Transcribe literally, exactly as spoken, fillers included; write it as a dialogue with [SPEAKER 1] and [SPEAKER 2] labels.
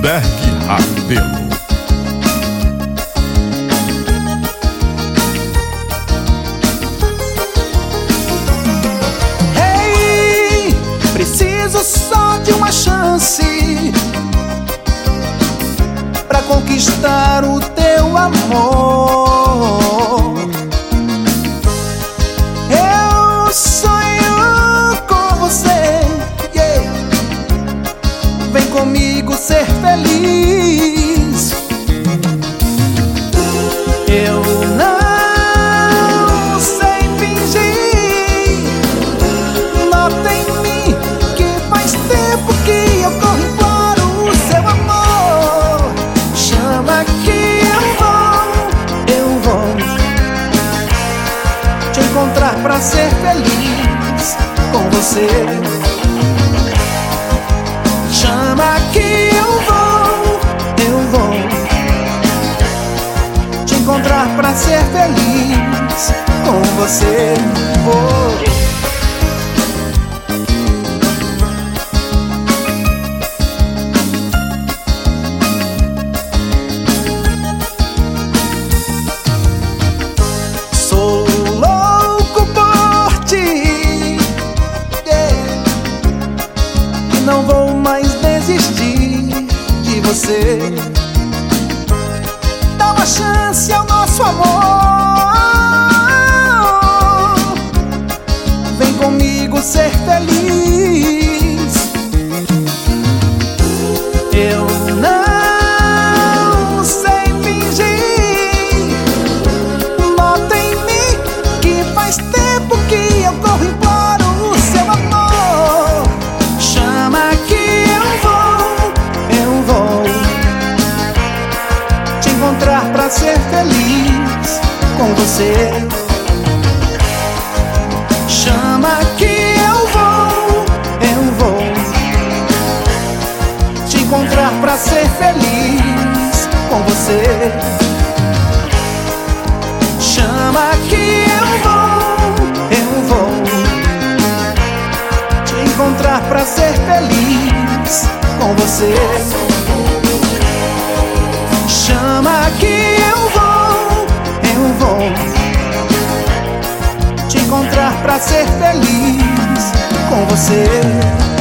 [SPEAKER 1] Lindenberg Rabelo.
[SPEAKER 2] Hey, preciso só de uma chance pra conquistar o teu amor. Eu sonho com você, yeah. Vem comigo ser feliz. Eu não sei fingir. Nota em mim que faz tempo que eu corro e imploro o seu amor. Chama que eu vou, eu vou te encontrar pra ser feliz com você. Chama que eu vou, eu vou te encontrar pra ser feliz com você. Oh. Sou louco por ti, yeah. E não vou mais desistir de você. Dá uma chance ao nosso amor. Vem comigo ser feliz. Eu não sei fingir. Nota em mim que faz tempo que eu corro e imploro o seu amor. Chama que eu vou, eu vou te encontrar pra ser feliz com você. Chama que eu vou, eu vou te encontrar pra ser feliz com você. Chama que eu vou, eu vou te encontrar pra ser feliz com você. Chama que eu vou, eu vou te encontrar pra ser feliz com você.